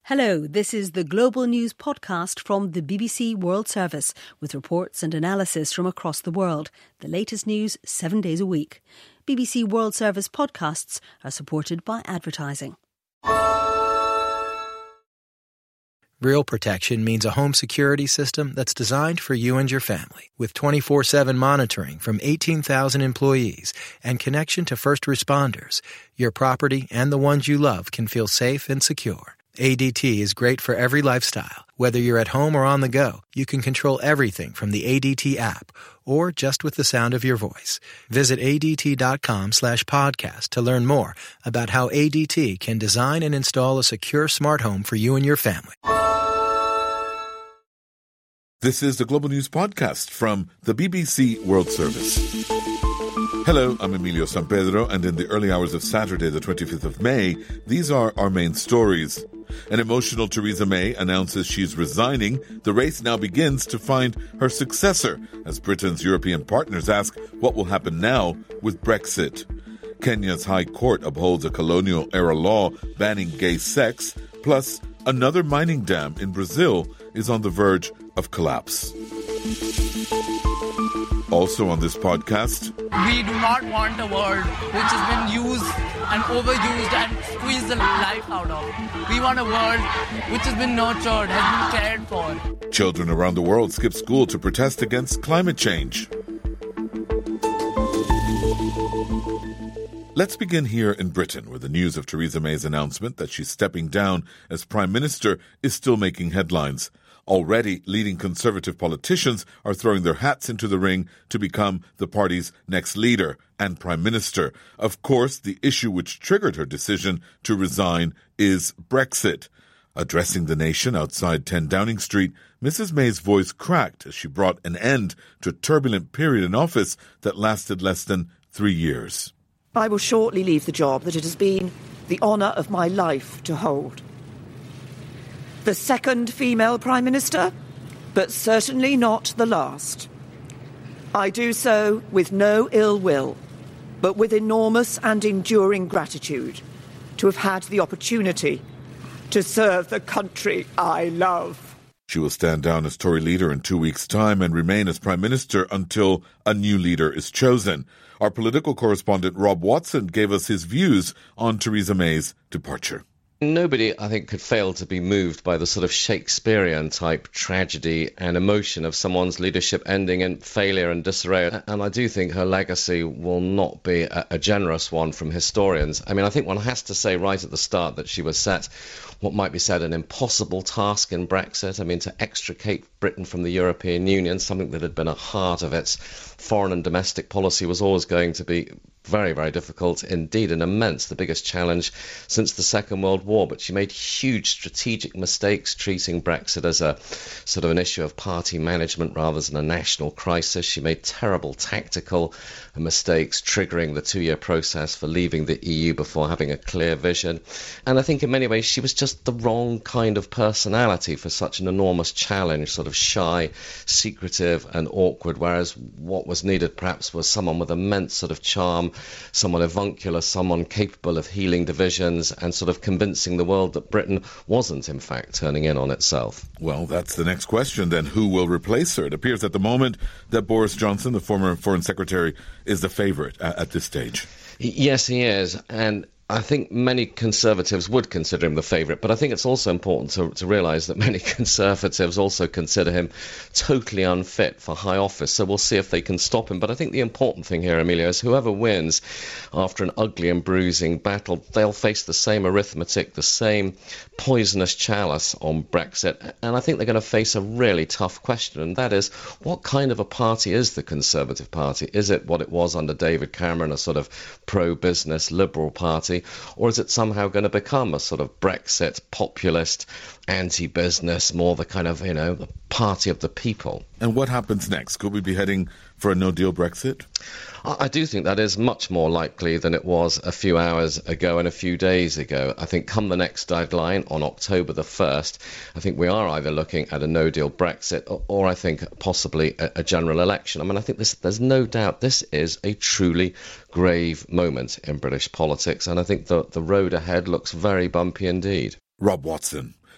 Hello, this is the Global News podcast from the BBC World Service with reports and analysis from across the world. The latest news 7 days a week. BBC World Service podcasts are supported by advertising. Real Protection means a home security system that's designed for you and your family, with 24/7 monitoring from 18,000 employees and connection to first responders. Your property and the ones you love can feel safe and secure. ADT is great for every lifestyle. Whether you're at home or on the go, you can control everything from the ADT app or just with the sound of your voice. Visit ADT.com/podcast to learn more about how ADT can design and install a secure smart home for you and your family. This is the Global News Podcast from the BBC World Service. Hello, I'm Emilio Sampedro, and in the early hours of Saturday, the 25th of May, these are our main stories. An emotional Theresa May announces she's resigning. The race now begins to find her successor as Britain's European partners ask what will happen now with Brexit. Kenya's High Court upholds a colonial-era law banning gay sex, plus another mining dam in Brazil is on the verge of collapse. Also on this podcast, we do not want a world which has been used and overused and squeezed the life out of. We want a world which has been nurtured, has been cared for. Children around the world skip school to protest against climate change. Let's begin here in Britain, where the news of Theresa May's announcement that she's stepping down as Prime Minister is still making headlines. Already, leading Conservative politicians are throwing their hats into the ring to become the party's next leader and Prime Minister. Of course, the issue which triggered her decision to resign is Brexit. Addressing the nation outside 10 Downing Street, Mrs. May's voice cracked as she brought an end to a turbulent period in office that lasted less than 3 years. I will shortly leave the job that it has been the honour of my life to hold. The second female Prime Minister, but certainly not the last. I do so with no ill will, but with enormous and enduring gratitude to have had the opportunity to serve the country I love. She will stand down as Tory leader in 2 weeks' time and remain as Prime Minister until a new leader is chosen. Our political correspondent Rob Watson gave us his views on Theresa May's departure. Nobody, I think, could fail to be moved by the sort of Shakespearean-type tragedy and emotion of someone's leadership ending in failure and disarray. And I do think her legacy will not be a generous one from historians. I mean, I think one has to say right at the start that she was set what might be said an impossible task in Brexit. I mean, to extricate Britain from the European Union, something that had been at heart of its foreign and domestic policy, was always going to be very, very difficult indeed, and immense, the biggest challenge since the Second World War. But she made huge strategic mistakes treating Brexit as a sort of an issue of party management rather than a national crisis. She made terrible tactical mistakes, triggering the 2-year process for leaving the EU before having a clear vision. And I think in many ways she was just the wrong kind of personality for such an enormous challenge, sort of shy, secretive and awkward, whereas what was needed perhaps was someone with immense sort of charm, someone avuncular, someone capable of healing divisions and sort of convincing the world that Britain wasn't, in fact, turning in on itself. Well, that's the next question then. Who will replace her? It appears at the moment that Boris Johnson, the former Foreign Secretary, is the favourite at this stage. Yes, he is. And I think many Conservatives would consider him the favourite, but I think it's also important to realise that many Conservatives also consider him totally unfit for high office. So we'll see if they can stop him. But I think the important thing here, Emilio, is whoever wins after an ugly and bruising battle, they'll face the same arithmetic, the same poisonous chalice on Brexit. And I think they're going to face a really tough question, and that is, what kind of a party is the Conservative Party? Is it what it was under David Cameron, a sort of pro-business liberal party? Or is it somehow going to become a sort of Brexit populist, anti-business, more the kind of, the party of the people? And what happens next? Could we be heading for a no-deal Brexit? I do think that is much more likely than it was a few hours ago and a few days ago. I think come the next deadline on October the 1st, I think we are either looking at a no-deal Brexit or I think possibly a general election. I mean, I think there's no doubt this is a truly grave moment in British politics, and I think the road ahead looks very bumpy indeed. Rob Watson.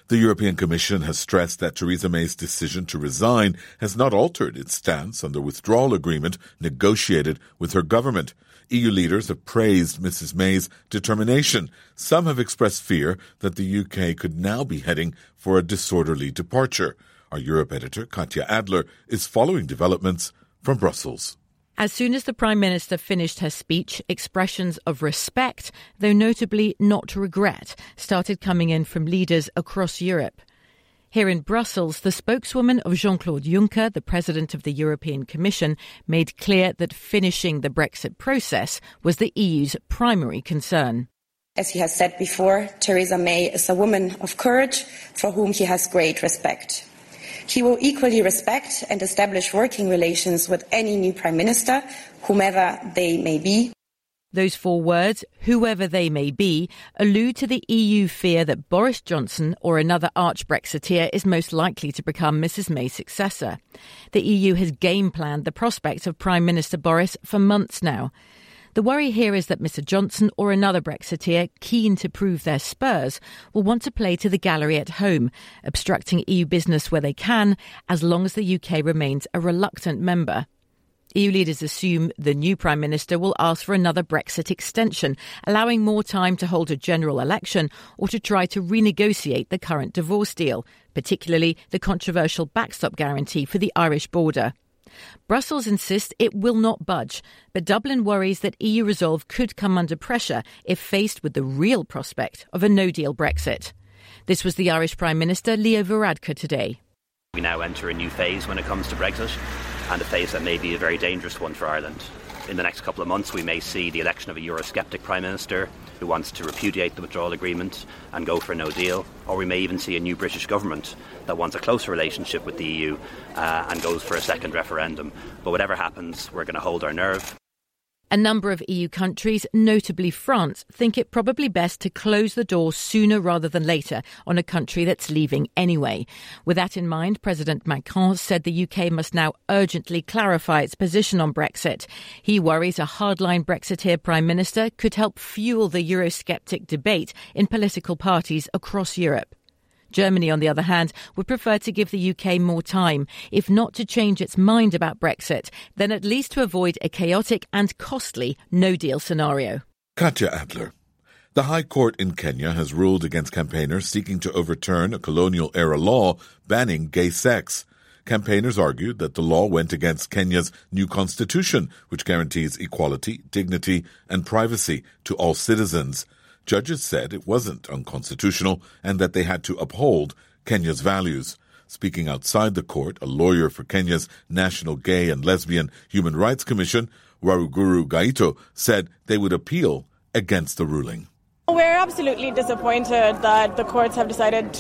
The European Commission has stressed that Theresa May's decision to resign has not altered its stance on the withdrawal agreement negotiated with her government. EU leaders have praised Mrs. May's determination. Some have expressed fear that the UK could now be heading for a disorderly departure. Our Europe editor, Katya Adler, is following developments from Brussels. As soon as the Prime Minister finished her speech, expressions of respect, though notably not regret, started coming in from leaders across Europe. Here in Brussels, the spokeswoman of Jean-Claude Juncker, the President of the European Commission, made clear that finishing the Brexit process was the EU's primary concern. As he has said before, Theresa May is a woman of courage for whom he has great respect. He will equally respect and establish working relations with any new Prime Minister, whomever they may be. Those 4 words, whoever they may be, allude to the EU fear that Boris Johnson or another arch-Brexiteer is most likely to become Mrs May's successor. The EU has game-planned the prospect of Prime Minister Boris for months now. The worry here is that Mr Johnson or another Brexiteer keen to prove their spurs will want to play to the gallery at home, obstructing EU business where they can, as long as the UK remains a reluctant member. EU leaders assume the new Prime Minister will ask for another Brexit extension, allowing more time to hold a general election or to try to renegotiate the current divorce deal, particularly the controversial backstop guarantee for the Irish border. Brussels insists it will not budge, but Dublin worries that EU resolve could come under pressure if faced with the real prospect of a no-deal Brexit. This was the Irish Prime Minister Leo Varadkar today. We now enter a new phase when it comes to Brexit, and a phase that may be a very dangerous one for Ireland. In the next couple of months, we may see the election of a Eurosceptic Prime Minister who wants to repudiate the withdrawal agreement and go for no deal. Or we may even see a new British government that wants a closer relationship with the EU and goes for a second referendum. But whatever happens, we're going to hold our nerve. A number of EU countries, notably France, think it probably best to close the door sooner rather than later on a country that's leaving anyway. With that in mind, President Macron said the UK must now urgently clarify its position on Brexit. He worries a hardline Brexiteer Prime Minister could help fuel the Eurosceptic debate in political parties across Europe. Germany, on the other hand, would prefer to give the UK more time, if not to change its mind about Brexit, then at least to avoid a chaotic and costly no-deal scenario. Katya Adler. The High Court in Kenya has ruled against campaigners seeking to overturn a colonial-era law banning gay sex. Campaigners argued that the law went against Kenya's new constitution, which guarantees equality, dignity, and privacy to all citizens. Judges said it wasn't unconstitutional and that they had to uphold Kenya's values. Speaking outside the court, a lawyer for Kenya's National Gay and Lesbian Human Rights Commission, Waruguru Gaito, said they would appeal against the ruling. We're absolutely disappointed that the courts have decided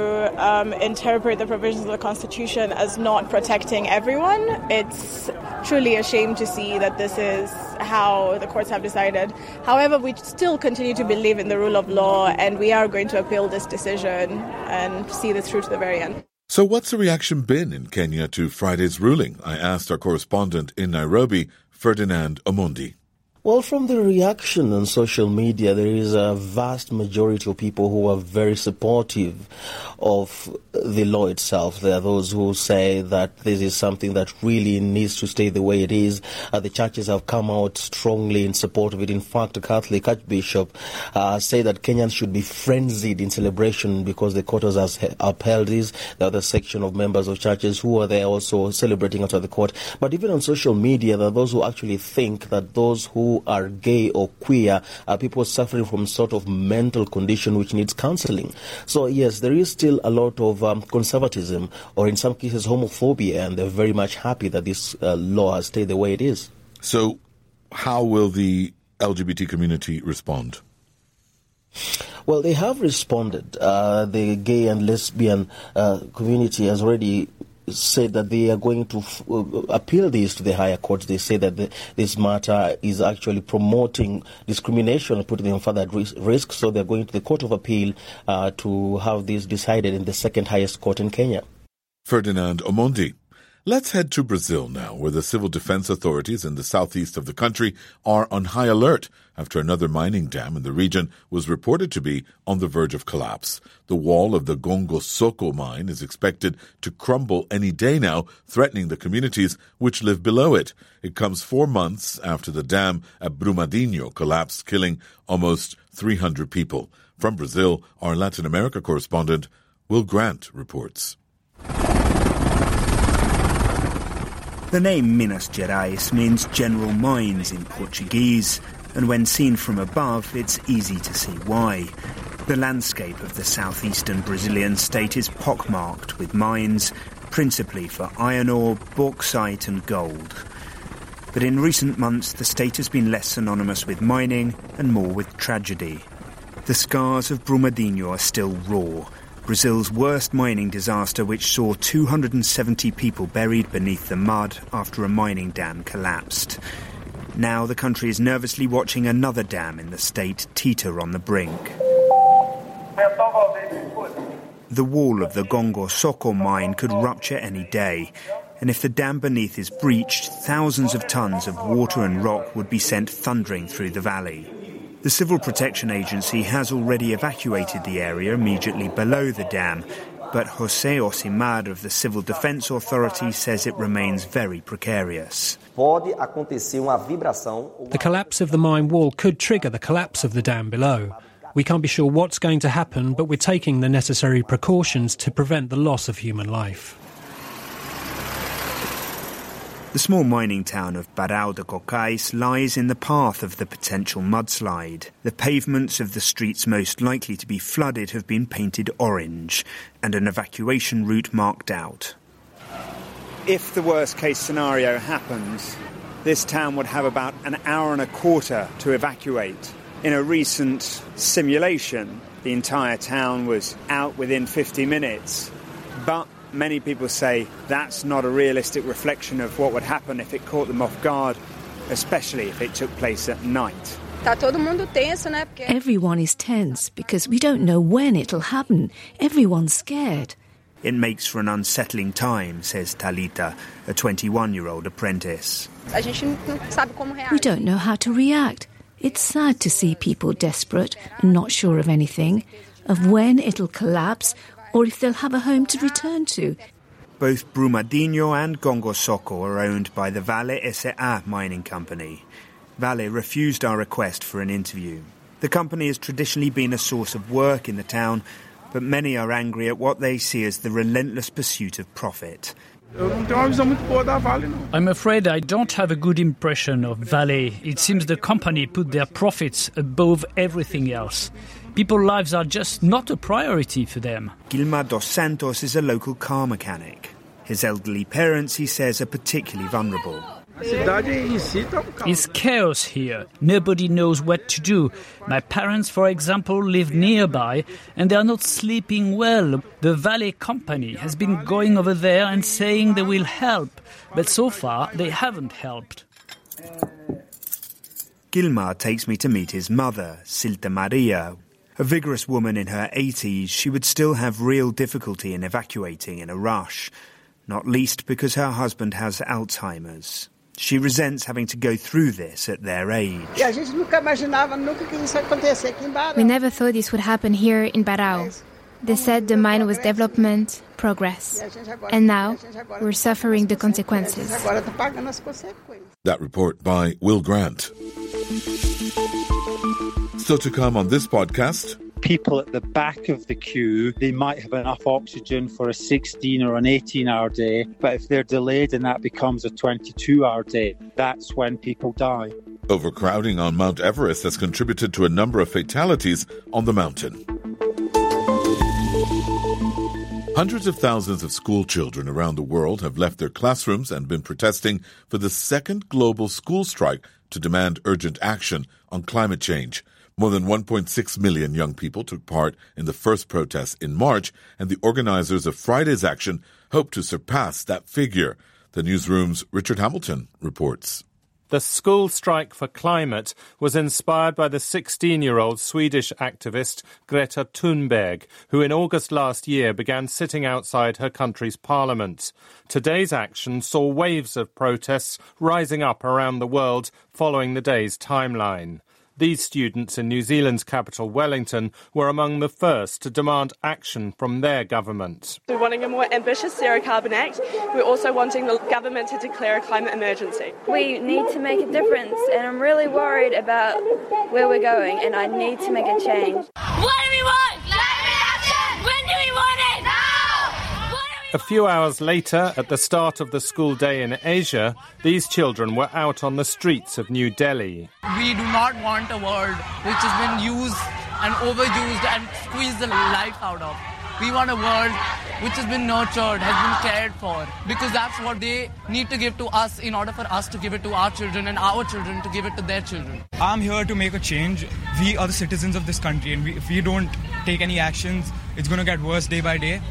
to interpret the provisions of the Constitution as not protecting everyone. It's truly a shame to see that this is how the courts have decided. However, we still continue to believe in the rule of law, and we are going to appeal this decision and see this through to the very end. So what's the reaction been in Kenya to Friday's ruling? I asked our correspondent in Nairobi, Ferdinand Omondi. Well, from the reaction on social media, there is a vast majority of people who are very supportive of the law itself. There are those who say that this is something that really needs to stay the way it is. The churches have come out strongly in support of it. In fact, the Catholic Archbishop say that Kenyans should be frenzied in celebration because the court has upheld this. The other section of members of churches who are there also celebrating outside the court. But even on social media, there are those who actually think that those who are gay or queer are people suffering from sort of mental condition which needs counseling. So yes, there is still a lot of conservatism, or in some cases homophobia, and they're very much happy that this law has stayed the way it is. So how will the LGBT community respond? Well, they have responded. The gay and lesbian community has already said that they are going to appeal this to the higher courts. They say that this matter is actually promoting discrimination and putting them further at risk, so they're going to the Court of Appeal to have this decided in the second highest court in Kenya. Ferdinand Omondi. Let's head to Brazil now, where the civil defense authorities in the southeast of the country are on high alert after another mining dam in the region was reported to be on the verge of collapse. The wall of the Gongo Soco mine is expected to crumble any day now, threatening the communities which live below it. It comes 4 months after the dam at Brumadinho collapsed, killing almost 300 people. From Brazil, our Latin America correspondent, Will Grant, reports. The name Minas Gerais means general mines in Portuguese, and when seen from above, it's easy to see why. The landscape of the southeastern Brazilian state is pockmarked with mines, principally for iron ore, bauxite and gold. But in recent months, the state has been less synonymous with mining and more with tragedy. The scars of Brumadinho are still raw. Brazil's worst mining disaster, which saw 270 people buried beneath the mud after a mining dam collapsed. Now the country is nervously watching another dam in the state teeter on the brink. The wall of the Gongo Soco mine could rupture any day, and if the dam beneath is breached, thousands of tons of water and rock would be sent thundering through the valley. The Civil Protection Agency has already evacuated the area immediately below the dam, but José Osimar of the Civil Defense Authority says it remains very precarious. The collapse of the mine wall could trigger the collapse of the dam below. We can't be sure what's going to happen, but we're taking the necessary precautions to prevent the loss of human life. The small mining town of Barão de Cocais lies in the path of the potential mudslide. The pavements of the streets most likely to be flooded have been painted orange, and an evacuation route marked out. If the worst-case scenario happens, this town would have about an hour and a quarter to evacuate. In a recent simulation, the entire town was out within 50 minutes, but many people say that's not a realistic reflection of what would happen if it caught them off guard, especially if it took place at night. Everyone is tense because we don't know when it'll happen. Everyone's scared. It makes for an unsettling time, says Talita, a 21-year-old apprentice. We don't know how to react. It's sad to see people desperate and not sure of anything, of when it'll collapse, or if they'll have a home to return to. Both Brumadinho and Gongo Soco are owned by the Vale S.A. mining company. Vale refused our request for an interview. The company has traditionally been a source of work in the town, but many are angry at what they see as the relentless pursuit of profit. I'm afraid I don't have a good impression of Vale. It seems the company put their profits above everything else. People's lives are just not a priority for them. Gilmar dos Santos is a local car mechanic. His elderly parents, he says, are particularly vulnerable. It's chaos here. Nobody knows what to do. My parents, for example, live nearby and they are not sleeping well. The Vale company has been going over there and saying they will help, but so far they haven't helped. Gilmar takes me to meet his mother, Silta Maria. A vigorous woman in her 80s, she would still have real difficulty in evacuating in a rush, not least because her husband has Alzheimer's. She resents having to go through this at their age. We never thought this would happen here in Barão. They said the mine was development, progress. And now we're suffering the consequences. That report by Will Grant. Still to come on this podcast. People at the back of the queue, they might have enough oxygen for a 16 or an 18-hour day, but if they're delayed and that becomes a 22-hour day, that's when people die. Overcrowding on Mount Everest has contributed to a number of fatalities on the mountain. Hundreds of thousands of school children around the world have left their classrooms and been protesting for the second global school strike to demand urgent action on climate change. More than 1.6 million young people took part in the first protest in March, and the organizers of Friday's action hope to surpass that figure. The newsroom's Richard Hamilton reports. The school strike for climate was inspired by the 16-year-old Swedish activist Greta Thunberg, who in August last year began sitting outside her country's parliament. Today's action saw waves of protests rising up around the world following the day's timeline. These students in New Zealand's capital, Wellington, were among the first to demand action from their government. We're wanting a more ambitious Zero Carbon Act. We're also wanting the government to declare a climate emergency. We need to make a difference, and I'm really worried about where we're going, and I need to make a change. What do we want? Climate action! When do we want it? Now! A few hours later, at the start of the school day in Asia, these children were out on the streets of New Delhi. We do not want a world which has been used and overused and squeezed the life out of. We want a world which has been nurtured, has been cared for, because that's what they need to give to us in order for us to give it to our children and our children to give it to their children. I'm here to make a change. We are the citizens of this country, and if we don't take any actions, it's going to get worse day by day.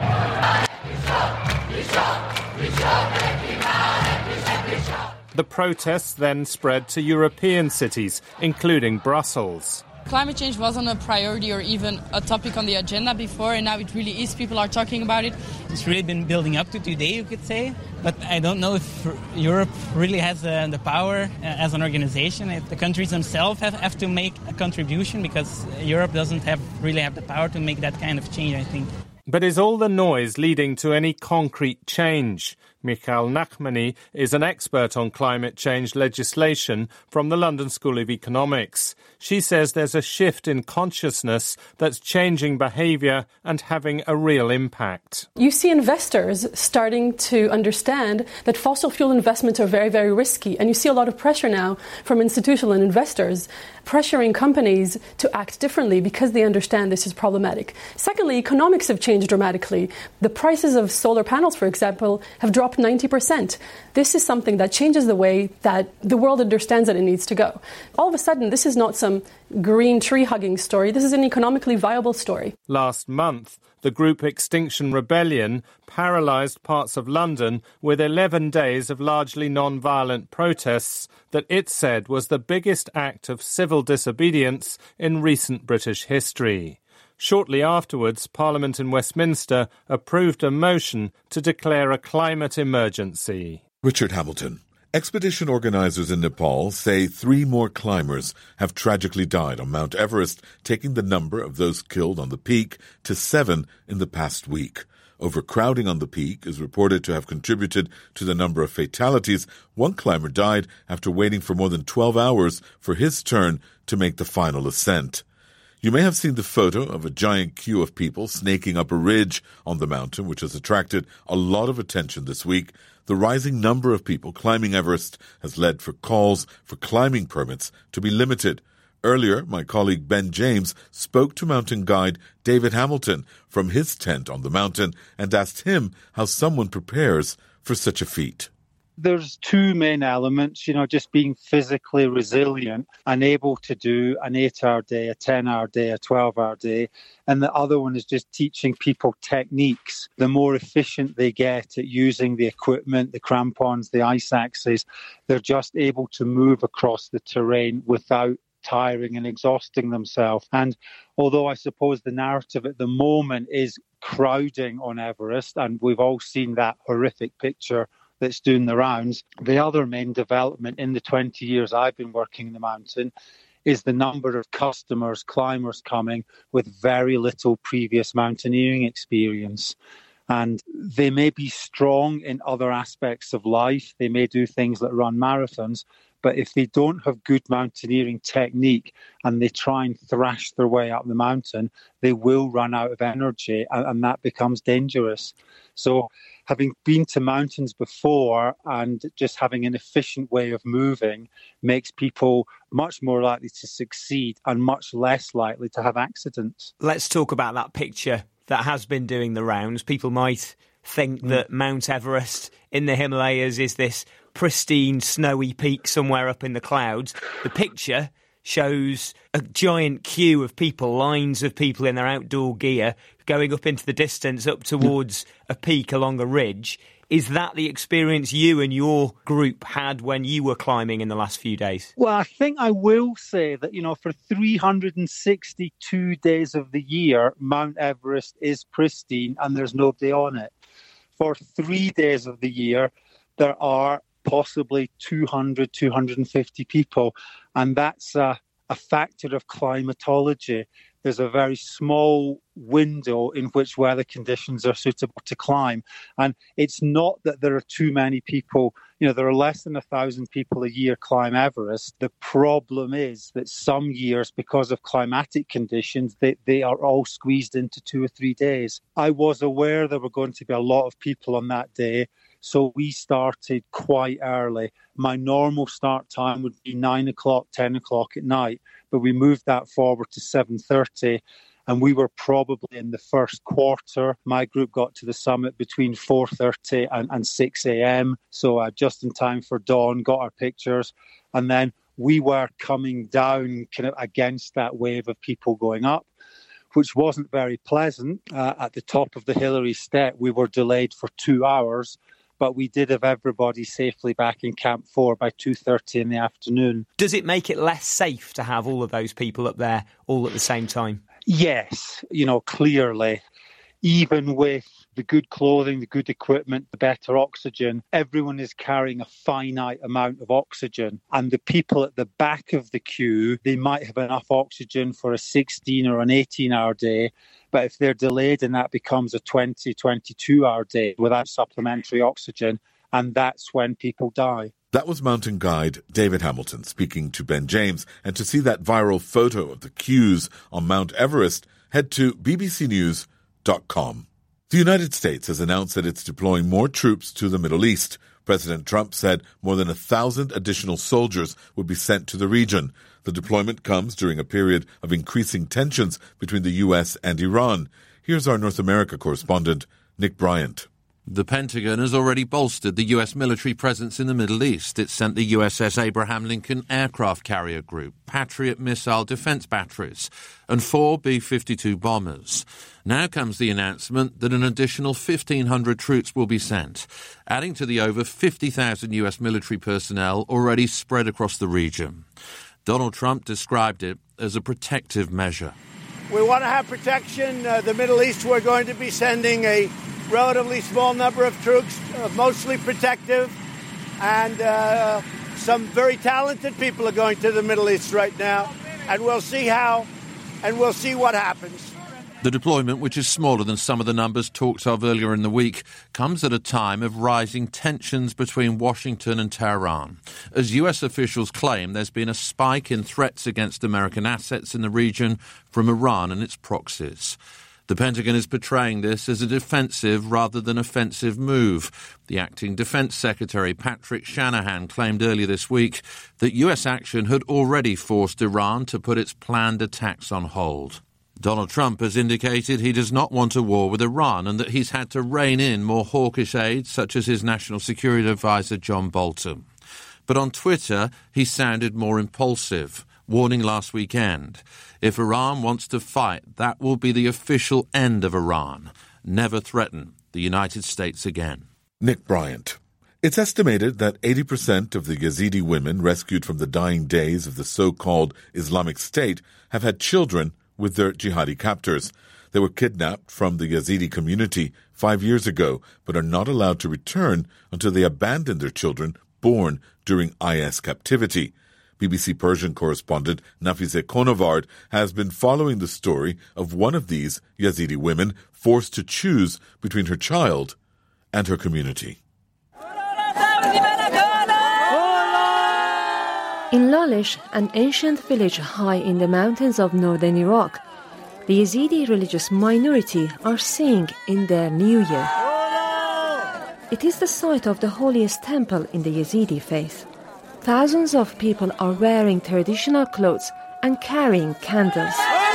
The protests then spread to European cities, including Brussels. Climate change wasn't a priority or even a topic on the agenda before, and now it really is. People are talking about it. It's really been building up to today, you could say. But I don't know if Europe really has the power as an organization. If the countries themselves have to make a contribution, because Europe doesn't really have the power to make that kind of change, I think. But is all the noise leading to any concrete change? Michael Nachmany is an expert on climate change legislation from the London School of Economics. She says there's a shift in consciousness that's changing behaviour and having a real impact. You see investors starting to understand that fossil fuel investments are very, very risky. And you see a lot of pressure now from institutional investors pressuring companies to act differently because they understand this is problematic. Secondly, economics have changed dramatically. The prices of solar panels, for example, have dropped 90%. This is something that changes the way that the world understands that it needs to go. All of a sudden, this is not some green tree-hugging story. This is an economically viable story. Last month, the group Extinction Rebellion paralysed parts of London with 11 days of largely non-violent protests that it said was the biggest act of civil disobedience in recent British history. Shortly afterwards, Parliament in Westminster approved a motion to declare a climate emergency. Richard Hamilton. Expedition organisers in Nepal say 3 more climbers have tragically died on Mount Everest, taking the number of those killed on the peak to 7 in the past week. Overcrowding on the peak is reported to have contributed to the number of fatalities. One climber died after waiting for more than 12 hours for his turn to make the final ascent. You may have seen the photo of a giant queue of people snaking up a ridge on the mountain, which has attracted a lot of attention this week. The rising number of people climbing Everest has led for calls for climbing permits to be limited. Earlier, my colleague Ben James spoke to mountain guide David Hamilton from his tent on the mountain and asked him how someone prepares for such a feat. There's 2 main elements, just being physically resilient and able to do an 8-hour day, a 10-hour day, a 12-hour day. And the other one is just teaching people techniques. The more efficient they get at using the equipment, the crampons, the ice axes, they're just able to move across the terrain without tiring and exhausting themselves. And although I suppose the narrative at the moment is crowding on Everest, and we've all seen that horrific picture that's doing the rounds, the other main development in the 20 years I've been working the mountain is the number of customers, climbers coming with very little previous mountaineering experience. And they may be strong in other aspects of life. They may do things like run marathons. But if they don't have good mountaineering technique and they try and thrash their way up the mountain, they will run out of energy, and that becomes dangerous. So having been to mountains before and just having an efficient way of moving makes people much more likely to succeed and much less likely to have accidents. Let's talk about that picture that has been doing the rounds. People might think that Mount Everest in the Himalayas is this pristine, snowy peak somewhere up in the clouds. The picture shows a giant queue of people, lines of people in their outdoor gear going up into the distance, up towards a peak along a ridge. Is that the experience you and your group had when you were climbing in the last few days? Well, I think I will say that, for 362 days of the year, Mount Everest is pristine and there's nobody on it. For 3 days of the year, there are possibly 200, 250 people. And that's a factor of climatology. There's a very small window in which weather conditions are suitable to climb. And it's not that there are too many people. There are less than 1,000 people a year climb Everest. The problem is that some years, because of climatic conditions, they are all squeezed into 2 or 3 days. I was aware there were going to be a lot of people on that day, so we started quite early. My normal start time would be 9 o'clock, 10 o'clock at night, but we moved that forward to 7:30. And we were probably in the first quarter. My group got to the summit between 4:30 and 6 a.m. So just in time for dawn, got our pictures. And then we were coming down kind of against that wave of people going up, which wasn't very pleasant. At the top of the Hillary Step, we were delayed for 2 hours. But we did have everybody safely back in Camp 4 by 2:30 in the afternoon. Does it make it less safe to have all of those people up there all at the same time? Yes, clearly. Even with the good clothing, the good equipment, the better oxygen, everyone is carrying a finite amount of oxygen. And the people at the back of the queue, they might have enough oxygen for a 16 or an 18-hour day. But if they're delayed, and that becomes a 20, 22-hour day without supplementary oxygen, and that's when people die. That was mountain guide David Hamilton speaking to Ben James. And to see that viral photo of the queues on Mount Everest, head to bbcnews.com. The United States has announced that it's deploying more troops to the Middle East. President Trump said more than 1,000 additional soldiers would be sent to the region. The deployment comes during a period of increasing tensions between the U.S. and Iran. Here's our North America correspondent, Nick Bryant. The Pentagon has already bolstered the U.S. military presence in the Middle East. It sent the USS Abraham Lincoln aircraft carrier group, Patriot missile defense batteries, and 4 B-52 bombers. Now comes the announcement that an additional 1,500 troops will be sent, adding to the over 50,000 U.S. military personnel already spread across the region. Donald Trump described it as a protective measure. We want to have protection. The Middle East, we're going to be sending a relatively small number of troops, mostly protective, and some very talented people are going to the Middle East right now, and we'll see how, and we'll see what happens. The deployment, which is smaller than some of the numbers talked of earlier in the week, comes at a time of rising tensions between Washington and Tehran. As US officials claim, there's been a spike in threats against American assets in the region from Iran and its proxies. The Pentagon is portraying this as a defensive rather than offensive move. The acting Defense Secretary, Patrick Shanahan, claimed earlier this week that US action had already forced Iran to put its planned attacks on hold. Donald Trump has indicated he does not want a war with Iran and that he's had to rein in more hawkish aides, such as his national security advisor, John Bolton. But on Twitter, he sounded more impulsive, warning last weekend, if Iran wants to fight, that will be the official end of Iran. Never threaten the United States again. Nick Bryant. It's estimated that 80% of the Yazidi women rescued from the dying days of the so-called Islamic State have had children with their jihadi captors. They were kidnapped from the Yazidi community 5 years ago, but are not allowed to return until they abandon their children born during IS captivity. BBC Persian correspondent Nafise Konovard has been following the story of one of these Yazidi women forced to choose between her child and her community. In Lalish, an ancient village high in the mountains of northern Iraq, the Yazidi religious minority are singing in their new year. It is the site of the holiest temple in the Yazidi faith. Thousands of people are wearing traditional clothes and carrying candles.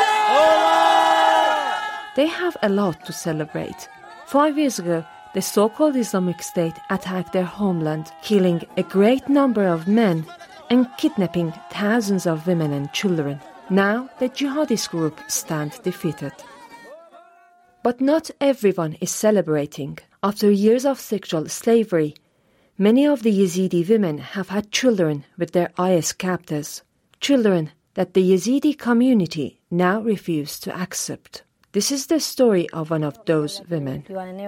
They have a lot to celebrate. 5 years ago, the so-called Islamic State attacked their homeland, killing a great number of men and kidnapping thousands of women and children. Now the jihadist group stand defeated. But not everyone is celebrating. After years of sexual slavery, many of the Yazidi women have had children with their IS captors, children that the Yazidi community now refuse to accept. This is the story of one of those women.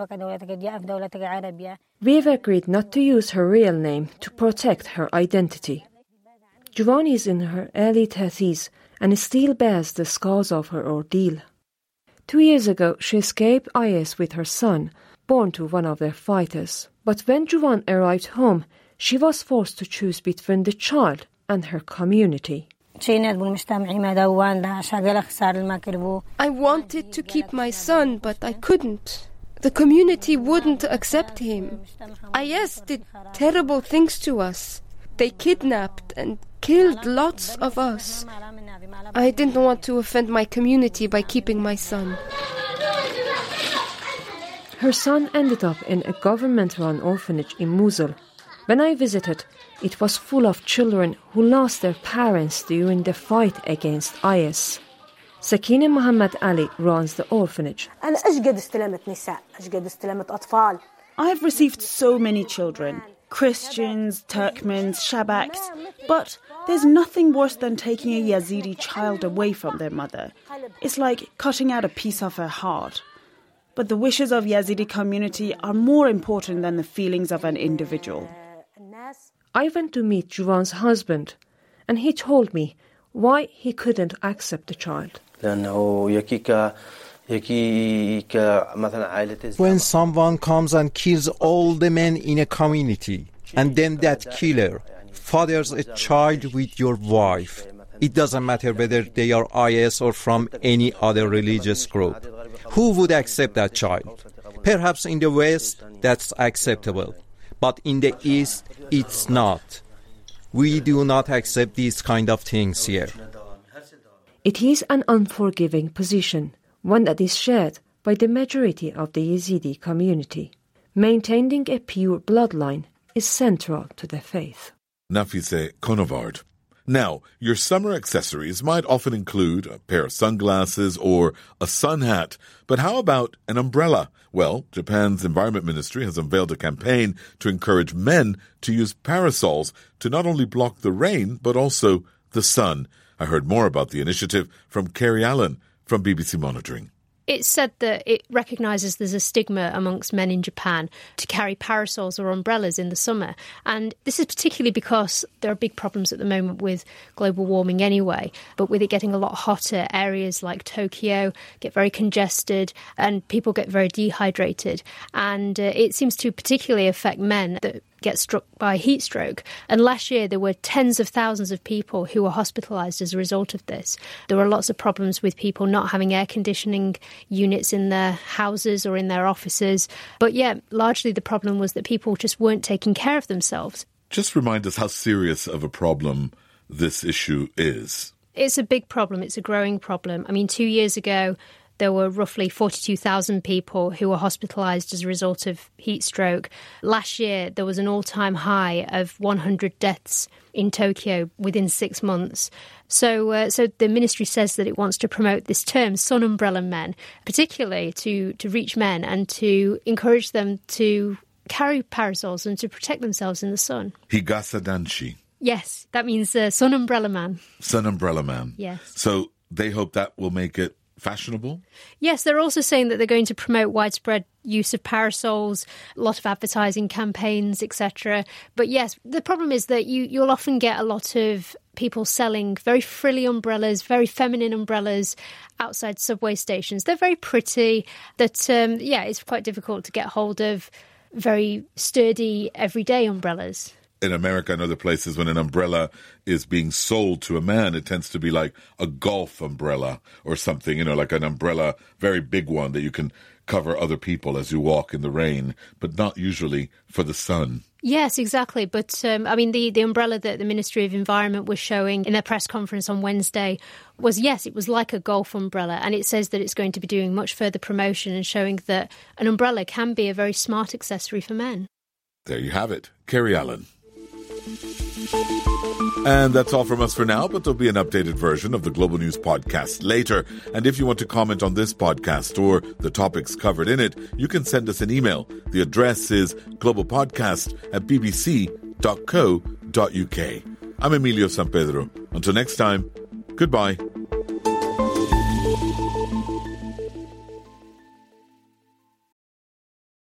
We've agreed not to use her real name to protect her identity. Juwan is in her early 30s and still bears the scars of her ordeal. 2 years ago, she escaped IS with her son, born to one of their fighters. But when Juwan arrived home, she was forced to choose between the child and her community. I wanted to keep my son, but I couldn't. The community wouldn't accept him. IS did terrible things to us. They kidnapped and killed lots of us. I didn't want to offend my community by keeping my son. Her son ended up in a government-run orphanage in Mosul. When I visited, it was full of children who lost their parents during the fight against IS. Sakina Muhammad Ali runs the orphanage. I've received so many children, Christians, Turkmens, Shabaks, but there's nothing worse than taking a Yazidi child away from their mother. It's like cutting out a piece of her heart. But the wishes of Yazidi community are more important than the feelings of an individual. I went to meet Juwan's husband, and he told me why he couldn't accept the child. When someone comes and kills all the men in a community, and then that killer fathers a child with your wife, it doesn't matter whether they are IS or from any other religious group. Who would accept that child? Perhaps in the West, that's acceptable. But in the East, it's not. We do not accept these kind of things here. It is an unforgiving position, one that is shared by the majority of the Yazidi community. Maintaining a pure bloodline is central to the faith. Nafise Konovard. Now, your summer accessories might often include a pair of sunglasses or a sun hat, but how about an umbrella? Well, Japan's Environment Ministry has unveiled a campaign to encourage men to use parasols to not only block the rain, but also the sun. I heard more about the initiative from Kerry Allen from BBC Monitoring. It's said that it recognises there's a stigma amongst men in Japan to carry parasols or umbrellas in the summer. And this is particularly because there are big problems at the moment with global warming anyway. But with it getting a lot hotter, areas like Tokyo get very congested and people get very dehydrated. And it seems to particularly affect men that get struck by heat stroke. And last year there were tens of thousands of people who were hospitalised as a result of this. There were lots of problems with people not having air conditioning units in their houses or in their offices. But yeah, largely the problem was that people just weren't taking care of themselves. Just remind us how serious of a problem this issue is. It's a big problem. It's a growing problem. I mean, 2 years ago, there were roughly 42,000 people who were hospitalised as a result of heat stroke. Last year, there was an all-time high of 100 deaths in Tokyo within 6 months. So the ministry says that it wants to promote this term, sun umbrella men, particularly to reach men and to encourage them to carry parasols and to protect themselves in the sun. Higasa danshi. Yes, that means sun umbrella man. Sun umbrella man. Yes. So they hope that will make it fashionable? Yes, they're also saying that they're going to promote widespread use of parasols, a lot of advertising campaigns, etc. But yes, the problem is that you'll often get a lot of people selling very frilly umbrellas, very feminine umbrellas outside subway stations. They're very pretty, that, it's quite difficult to get hold of very sturdy, everyday umbrellas. In America and other places, when an umbrella is being sold to a man, it tends to be like a golf umbrella or something, like an umbrella, very big one that you can cover other people as you walk in the rain, but not usually for the sun. Yes, exactly. But, the umbrella that the Ministry of Environment was showing in their press conference on Wednesday was, yes, it was like a golf umbrella. And it says that it's going to be doing much further promotion and showing that an umbrella can be a very smart accessory for men. There you have it. Kerry Allen. And that's all from us for now, but there'll be an updated version of the Global News podcast later. And if you want to comment on this podcast or the topics covered in it, you can send us an email. The address is globalpodcast@bbc.co.uk. I'm Emilio San Pedro. Until next time, goodbye.